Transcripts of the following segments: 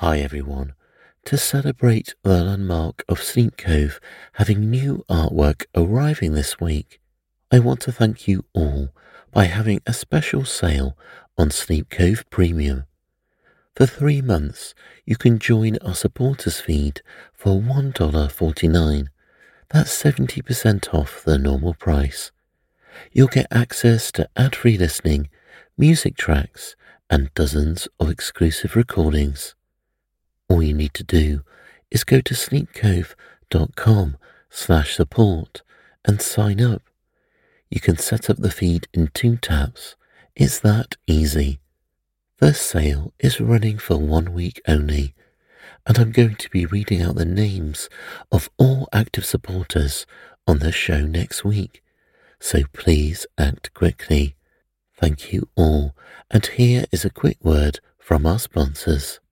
Hi everyone. To celebrate the landmark of Sleep Cove having new artwork arriving this week, I want to thank you all by having a special sale on Sleep Cove Premium. For 3 months, you can join our supporters feed for $1.49. That's 70% off the normal price. You'll get access to ad-free listening, music tracks, and dozens of exclusive recordings. All you need to do is go to sleepcove.com/support and sign up. You can set up the feed in 2 taps. It's that easy. The sale is running for 1 week only, and I'm going to be reading out the names of all active supporters on the show next week, so please act quickly. Thank you all, and here is a quick word from our sponsors.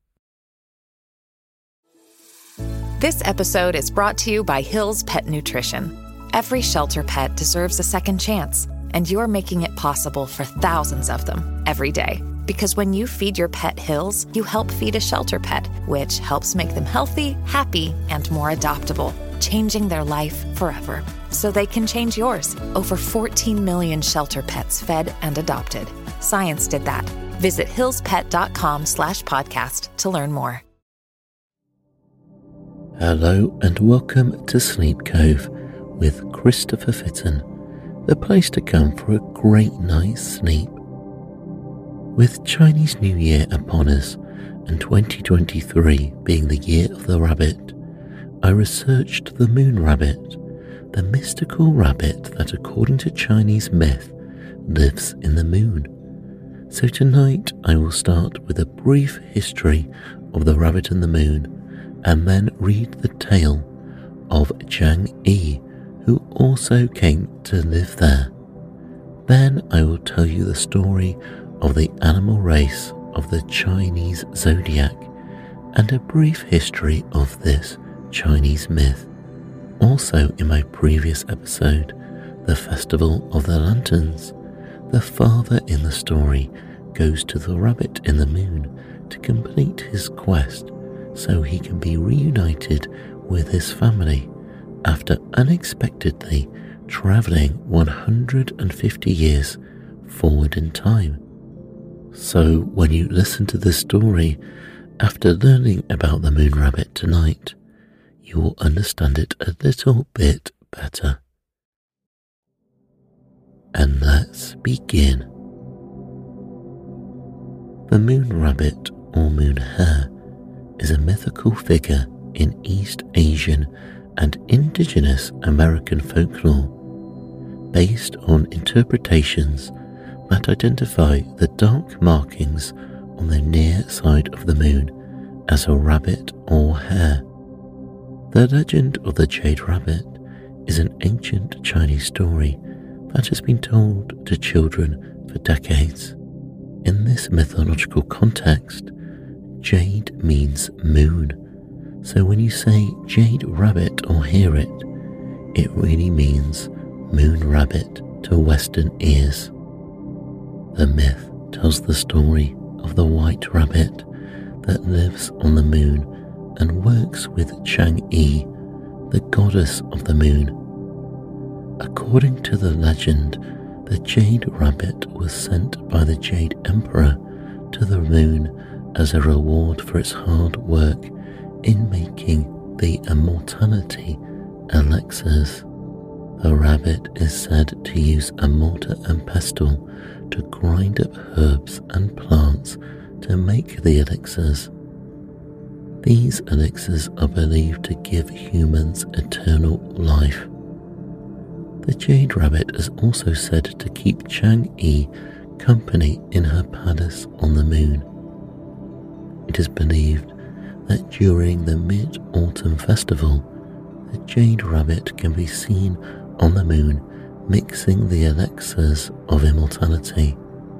This episode is brought to you by Hill's Pet Nutrition. Every shelter pet deserves a second chance, and you're making it possible for thousands of them every day. Because when you feed your pet Hill's, you help feed a shelter pet, which helps make them healthy, happy, and more adoptable, changing their life forever. So they can change yours. Over 14 million shelter pets fed and adopted. Science did that. Visit hillspet.com/podcast to learn more. Hello and welcome to Sleep Cove with Christopher Fitton, the place to come for a great night's sleep. With Chinese New Year upon us and 2023 being the year of the rabbit, I researched the moon rabbit, the mystical rabbit that according to Chinese myth lives in the moon. So tonight I will start with a brief history of the rabbit and the moon, and then read the tale of Chang Yi, who also came to live there. Then I will tell you the story of the animal race of the Chinese zodiac and a brief history of this Chinese myth. Also in my previous episode, the Festival of the Lanterns, the father in the story goes to the rabbit in the moon to complete his quest so he can be reunited with his family after unexpectedly travelling 150 years forward in time. So when you listen to this story, after learning about the moon rabbit tonight, you will understand it a little bit better. And let's begin. The moon rabbit or moon hare is a mythical figure in East Asian and indigenous American folklore, based on interpretations that identify the dark markings on the near side of the moon as a rabbit or hare. The legend of the Jade Rabbit is an ancient Chinese story that has been told to children for decades. In this mythological context, jade means moon, so when you say Jade Rabbit or hear it, it really means moon rabbit to Western ears. The myth tells the story of the white rabbit that lives on the moon and works with Chang Yi, the goddess of the moon. According to the legend, the Jade Rabbit was sent by the Jade Emperor to the moon as a reward for its hard work in making the immortality elixirs. The rabbit is said to use a mortar and pestle to grind up herbs and plants to make the elixirs. These elixirs are believed to give humans eternal life. The Jade Rabbit is also said to keep Chang Yi company in her palace on the moon. It is believed that during the Mid-Autumn Festival, the Jade Rabbit can be seen on the moon mixing the elixirs of immortality.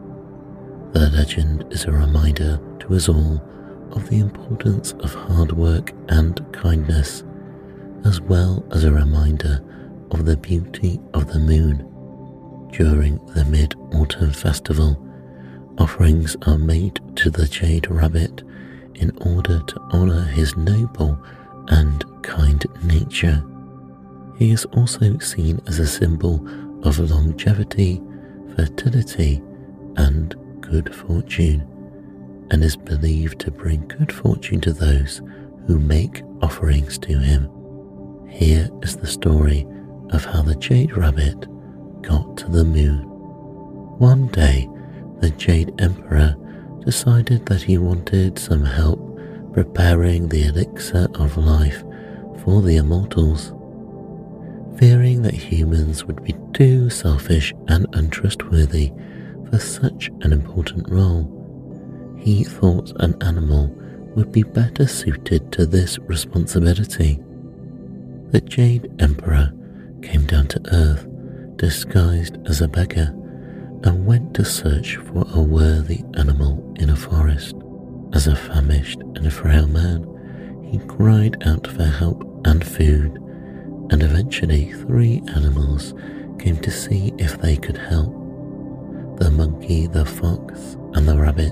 The legend is a reminder to us all of the importance of hard work and kindness, as well as a reminder of the beauty of the moon. During the Mid-Autumn Festival, offerings are made to the Jade Rabbit in order to honor his noble and kind nature. He is also seen as a symbol of longevity, fertility, and good fortune, and is believed to bring good fortune to those who make offerings to him. Here is the story of how the Jade Rabbit got to the moon. One day, the Jade Emperor decided that he wanted some help preparing the elixir of life for the immortals. Fearing that humans would be too selfish and untrustworthy for such an important role, he thought an animal would be better suited to this responsibility. The Jade Emperor came down to Earth disguised as a beggar and went to search for a worthy animal in a forest. As a famished and frail man, he cried out for help and food, and eventually 3 animals came to see if they could help: the monkey, the fox, and the rabbit.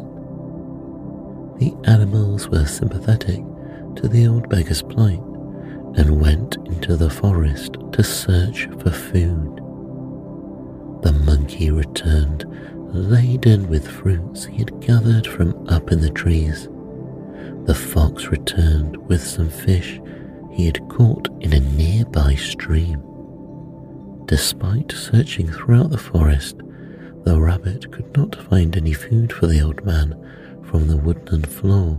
The animals were sympathetic to the old beggar's plight and went into the forest to search for food. The monkey returned laden with fruits he had gathered from up in the trees. The fox returned with some fish he had caught in a nearby stream. Despite searching throughout the forest, the rabbit could not find any food for the old man from the woodland floor.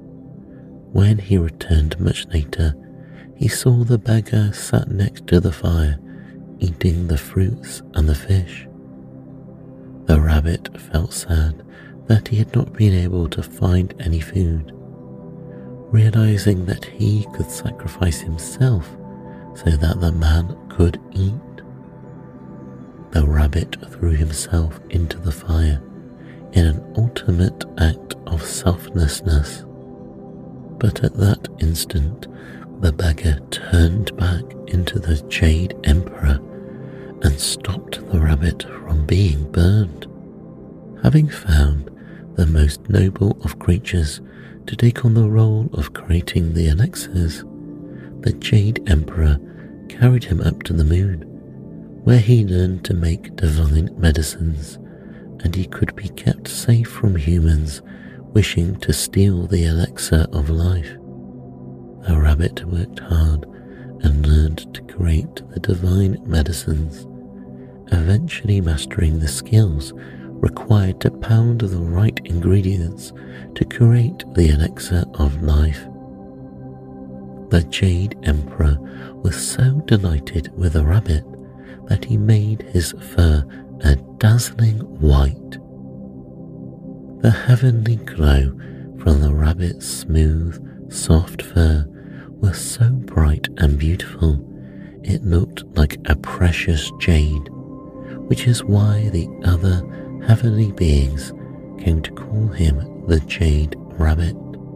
When he returned much later, he saw the beggar sat next to the fire, eating the fruits and the fish. The rabbit felt sad that he had not been able to find any food. Realizing that he could sacrifice himself so that the man could eat, the rabbit threw himself into the fire in an ultimate act of selflessness. But at that instant, the beggar turned back into the Jade Emperor and stopped the rabbit from being burned. Having found the most noble of creatures to take on the role of creating the elixirs, the Jade Emperor carried him up to the moon, where he learned to make divine medicines, and he could be kept safe from humans wishing to steal the elixir of life. The rabbit worked hard and learned to create the divine medicines, eventually mastering the skills required to pound the right ingredients to create the elixir of life. The Jade Emperor was so delighted with the rabbit that he made his fur a dazzling white. The heavenly glow from the rabbit's smooth, soft fur was so bright and beautiful it looked like a precious jade, which is why the other heavenly beings came to call him the Jade Rabbit.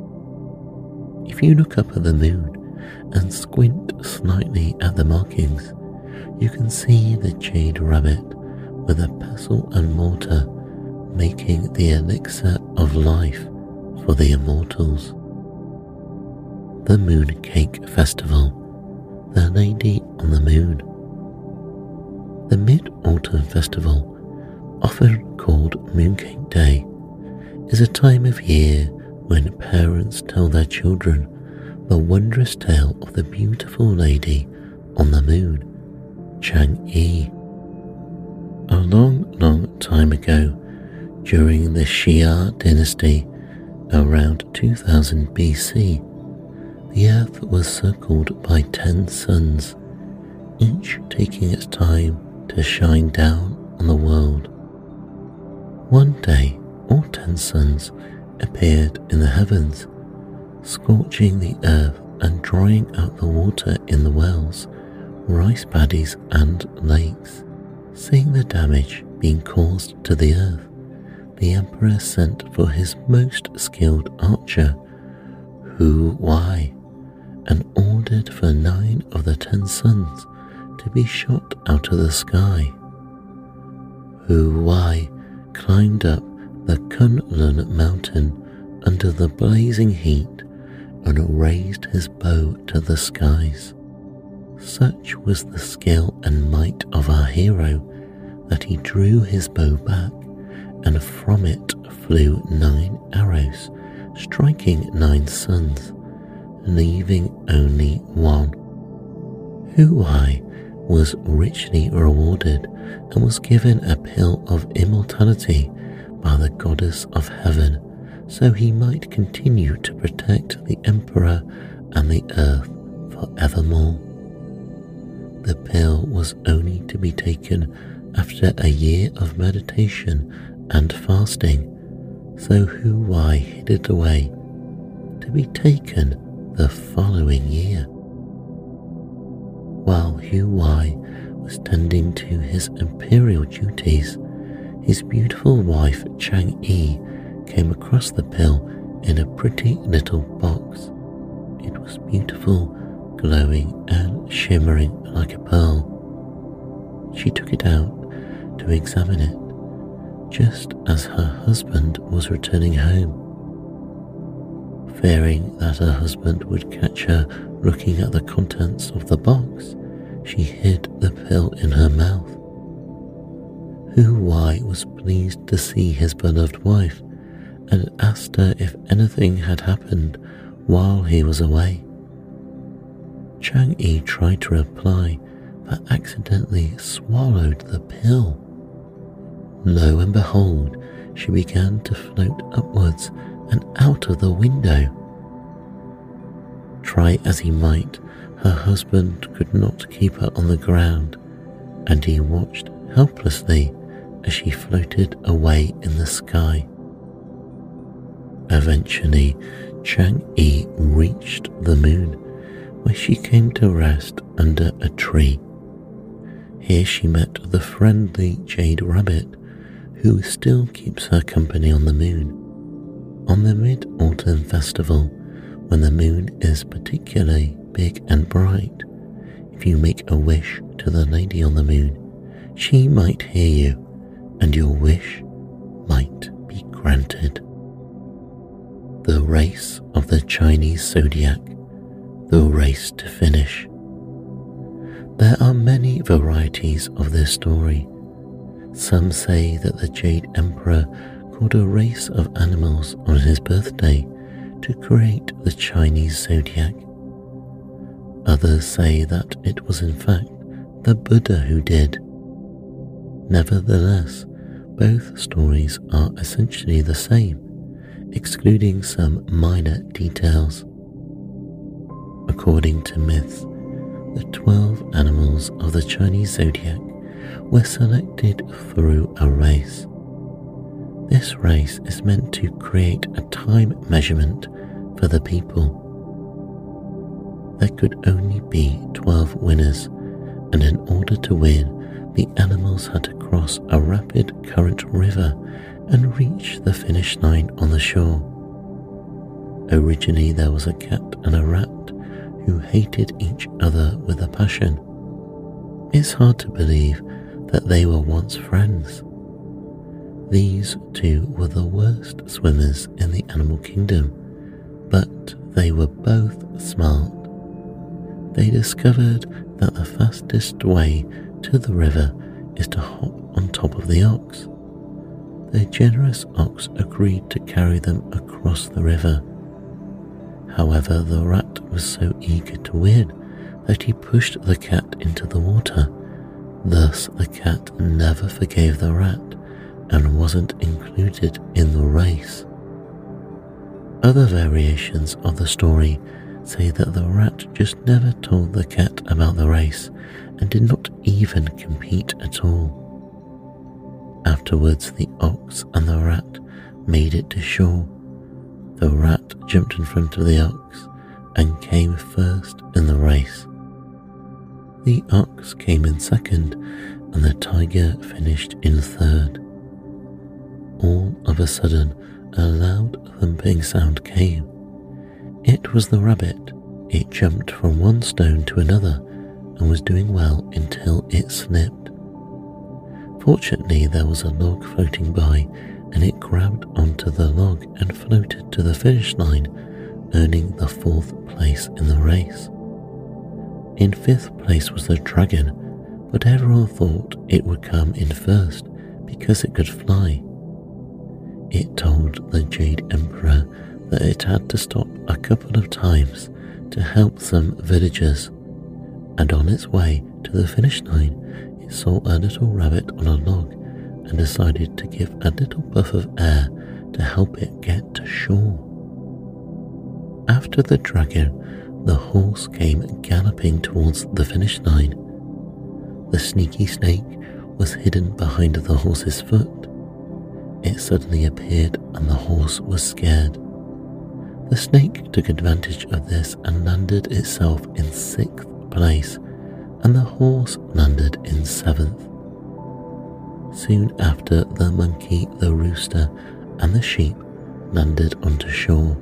If you look up at the moon and squint slightly at the markings, you can see the Jade Rabbit with a pestle and mortar making the elixir of life for the immortals. The Moon Cake Festival, the Lady on the Moon. The Mid-Autumn Festival, often called Mooncake Day, is a time of year when parents tell their children the wondrous tale of the beautiful lady on the moon, Chang'e. A long time ago, during the Xia dynasty, around 2000 BC, the earth was circled by 10 suns, each taking its time to shine down on the world. One day, all 10 suns appeared in the heavens, scorching the earth and drying out the water in the wells, rice paddies and lakes. Seeing the damage being caused to the earth, the emperor sent for his most skilled archer, Hu Wei, and ordered for 9 of the 10 suns to be shot out of the sky. Hu Wei climbed up the Kunlun mountain under the blazing heat and raised his bow to the skies. Such was the skill and might of our hero that he drew his bow back, and from it flew 9 arrows, striking 9 suns, leaving only one. Hu-Wai was richly rewarded and was given a pill of immortality by the goddess of heaven, so he might continue to protect the emperor and the earth forevermore. The pill was only to be taken after a year of meditation and fasting, so Hu-Wai hid it away, to be taken the following year. While Hu-Wai was tending to his imperial duties, his beautiful wife Chang-Yi came across the pill in a pretty little box. It was beautiful, glowing and shimmering like a pearl. She took it out to examine it, just as her husband was returning home. Fearing that her husband would catch her looking at the contents of the box, she hid the pill in her mouth. Hu-Wai was pleased to see his beloved wife and asked her if anything had happened while he was away. Chang-Yi tried to reply, but accidentally swallowed the pill. Lo and behold, she began to float upwards and out of the window. Try as he might, her husband could not keep her on the ground, and he watched helplessly as she floated away in the sky. Eventually, Chang-Yi reached the moon, where she came to rest under a tree. Here she met the friendly Jade Rabbit, who still keeps her company on the moon. On the Mid-Autumn Festival, when the moon is particularly big and bright, if you make a wish to the Lady on the Moon, she might hear you, and your wish might be granted. The race of the Chinese zodiac, the race to finish. There are many varieties of this story. Some say that the Jade Emperor called a race of animals on his birthday to create the Chinese zodiac. Others say that it was in fact the Buddha who did. Nevertheless, both stories are essentially the same, excluding some minor details. According to myths, the 12 animals of the Chinese zodiac were selected through a race. This race is meant to create a time measurement for the people. There could only be 12 winners, and in order to win, the animals had to cross a rapid current river and reach the finish line on the shore. Originally there was a cat and a rat who hated each other with a passion. It's hard to believe that they were once friends. These two were the worst swimmers in the animal kingdom, but they were both smart. They discovered that the fastest way to the river is to hop on top of the ox. The generous ox agreed to carry them across the river. However, the rat was so eager to win that he pushed the cat into the water. Thus, the cat never forgave the rat and wasn't included in the race. Other variations of the story say that the rat just never told the cat about the race and did not even compete at all. Afterwards, the ox and the rat made it to shore. The rat jumped in front of the ox and came first in the race. The ox came in second and the tiger finished in third. All of a sudden, a loud thumping sound came. It was the rabbit. It jumped from one stone to another and was doing well until it slipped. Fortunately, there was a log floating by and it grabbed onto the log and floated to the finish line, earning the 4th place in the race. In 5th place was the dragon, but everyone thought it would come in first because it could fly. It told the Jade Emperor that it had to stop a couple of times to help some villagers, and on its way to the finish line it saw a little rabbit on a log and decided to give a little puff of air to help it get to shore. After the dragon, the horse came galloping towards the finish line. The sneaky snake was hidden behind the horse's foot. It suddenly appeared and the horse was scared. The snake took advantage of this and landed itself in 6th place, and the horse landed in 7th. Soon after, the monkey, the rooster, and the sheep landed onto shore.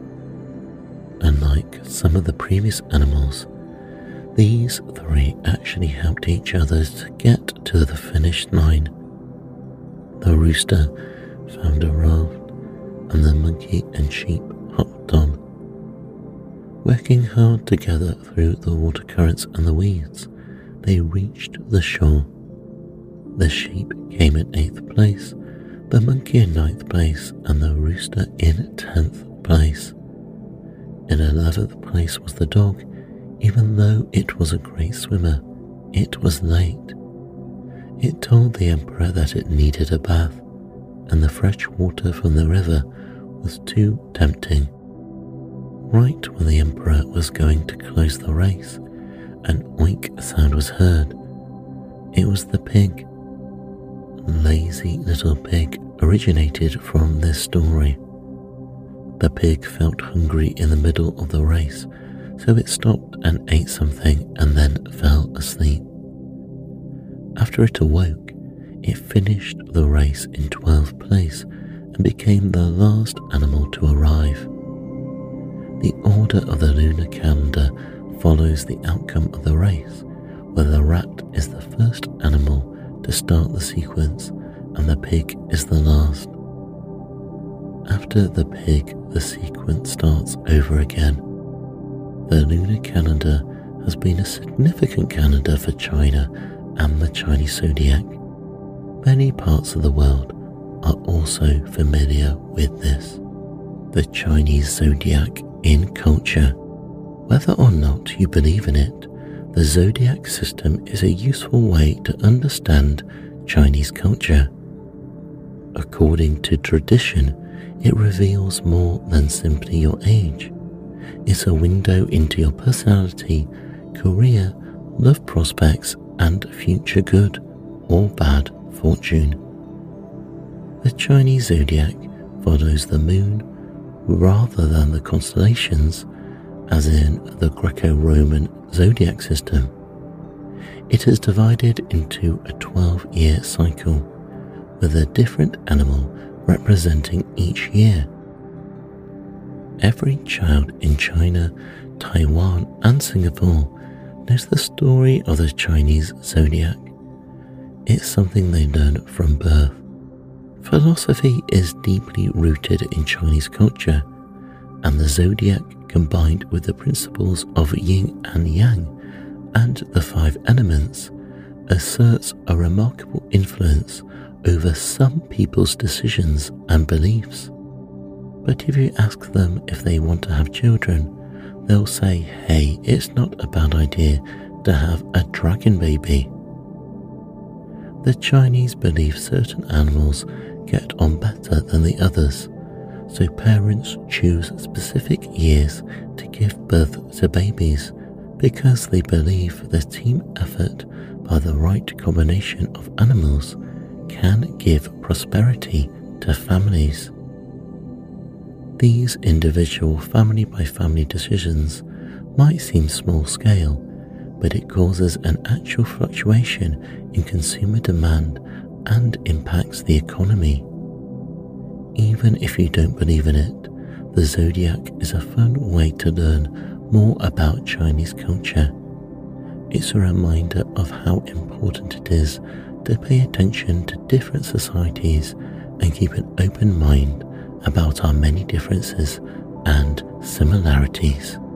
Unlike some of the previous animals, these 3 actually helped each other to get to the finish line. The rooster found a raft, and the monkey and sheep hopped on. Working hard together through the water currents and the weeds, they reached the shore. The sheep came in 8th place, the monkey in 9th place, and the rooster in 10th place. In 11th place was the dog. Even though it was a great swimmer, it was late. It told the emperor that it needed a bath, and the fresh water from the river was too tempting. Right when the emperor was going to close the race, an oink sound was heard. It was the pig. Lazy little pig originated from this story. The pig felt hungry in the middle of the race, so it stopped and ate something and then fell asleep. After it awoke, it finished the race in 12th place and became the last animal to arrive. The order of the lunar calendar follows the outcome of the race, where the rat is the first animal to start the sequence and the pig is the last. After the pig, the sequence starts over again. The lunar calendar has been a significant calendar for China and the Chinese zodiac. Many parts of the world are also familiar with this. The Chinese zodiac in culture. Whether or not you believe in it, the zodiac system is a useful way to understand Chinese culture. According to tradition, it reveals more than simply your age. It's a window into your personality, career, love prospects, and future good or bad fortune. The Chinese zodiac follows the moon rather than the constellations, as in the Greco-Roman zodiac system. It is divided into a 12-year cycle, with a different animal representing each year. Every child in China, Taiwan, and Singapore knows the story of the Chinese zodiac. It's something they learn from birth. Philosophy is deeply rooted in Chinese culture, and the zodiac, combined with the principles of yin and yang and the 5 elements, asserts a remarkable influence over some people's decisions and beliefs. But if you ask them if they want to have children, they'll say, hey, it's not a bad idea to have a dragon baby. The Chinese believe certain animals get on better than the others, so parents choose specific years to give birth to babies because they believe the team effort by the right combination of animals can give prosperity to families. These individual family-by-family decisions might seem small-scale, but it causes an actual fluctuation in consumer demand and impacts the economy. Even if you don't believe in it, the zodiac is a fun way to learn more about Chinese culture. It's a reminder of how important it is to pay attention to different societies and keep an open mind about our many differences and similarities.